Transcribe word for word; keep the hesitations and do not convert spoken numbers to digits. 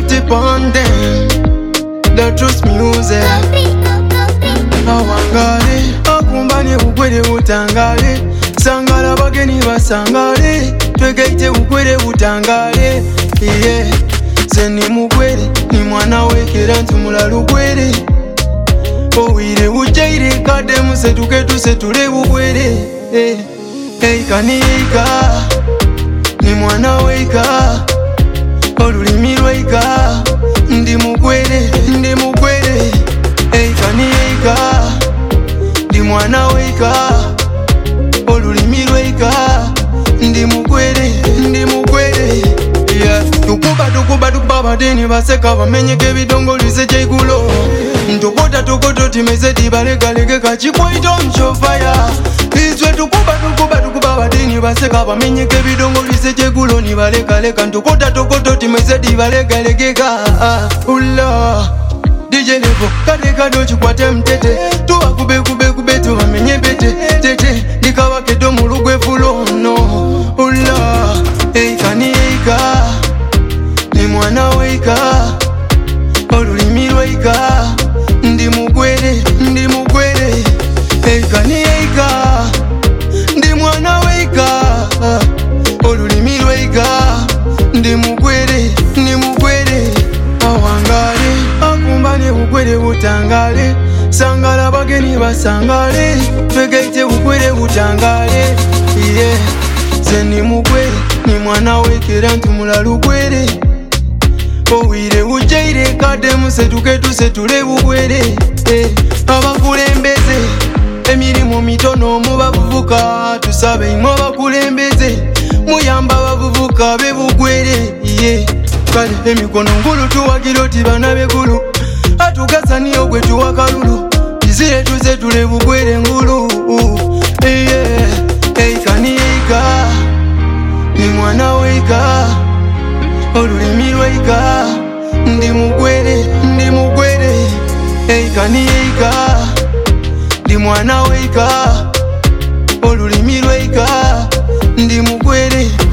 tip on them. The truth music. Awangale, akumbanye ukwere utangale. Sangala bageni basangale. Twegeite ukwere utangale. Yeah. Zeni mukwere, ni mwana wekera ntumula lukwere. Owire ujaire kade musetuke tusetule bukwere. Hey, hey kanika, ni mwana weka. Olulimi lweka, ndi mukwere, ndi mukwere. Hey kanika, ndi mwana weka. Olulimi lweka, ndi mukwere, ndi mukwere. Yeah. Tukuba tukuba tukuba badeni baseka bamenyeke bidongolize cheigulo. Tukota tukoto timeze tibaleka leke kachikwaito mchofaya. Izwe tukuba tukuba tukuba badeni baseka bamenyeke bidongolize cheigulo ni baleka leka. Tukota tukoto timeze tibaleka leke ka ula. D J Levo kade kado chikwate mtete. Tuwa kube kube kube tuwa menye bete tete. Dikawa kedo mulugwe fulo no ula. Hey kanika, ni mwana weka. Olulimi lweka, ndi mukwere, ndi mukwere. Hey kanika, ndi mwana weka. Olulimi lweka, ndi mukwere, ndi mukwere. Awangale, akumbanye ukwere utangale. Sangala bageni basangale. Twegeite ukwere utangale. Yeah. Zeni mukwere, ni mwana wekera ntumula lukwere. Owire ujaire kade musetuke tusetule bukwere. Eh, abakulembeze emirimu mitono mubavubuka. Tusabe imwe abakulembeze muyamba abavubuka bebukwere. Yeah. Kale emikono ngulu tuwagiro tibana begulu. Atugasani ogwe tuwakalulu. Izire tusetule bukwere ngulu. Yeah. Hey kanika, ni mwana weka. Olulimi lweka, ndi mukwere, ndi mukwere. Hey kanika, ndi mwana weka. Olulimi lweka, ndi mukwere.